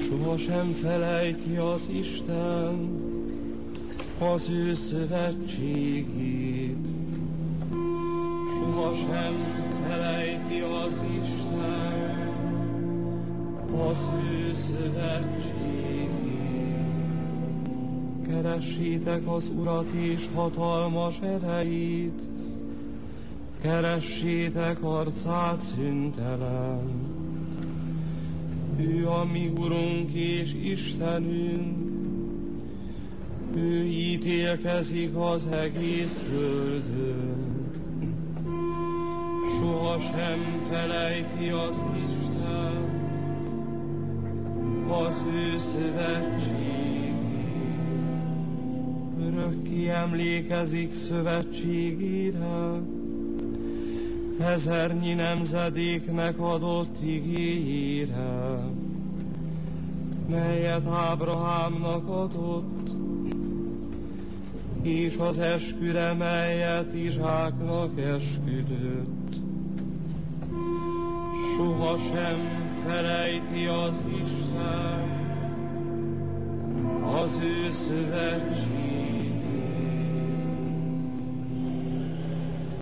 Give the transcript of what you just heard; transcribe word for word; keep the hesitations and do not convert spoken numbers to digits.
Sohasem felejti az Isten az ő szövetségét. Sohasem felejti az Isten az ő szövetségét. Keressétek az Urat és hatalmas erejét, keressétek arcát szüntelen. Ő a mi Urunk és Istenünk, ő ítélkezik az egész földön. Sohasem felejti az Isten az ő szövetségét. Örökké emlékezik szövetségére, ezernyi nemzedéknek adott igéjére, melyet Ábrahámnak adott, és az esküre, melyet Izsáknak esküdött. Sohasem felejti az Isten az ő szövetségét.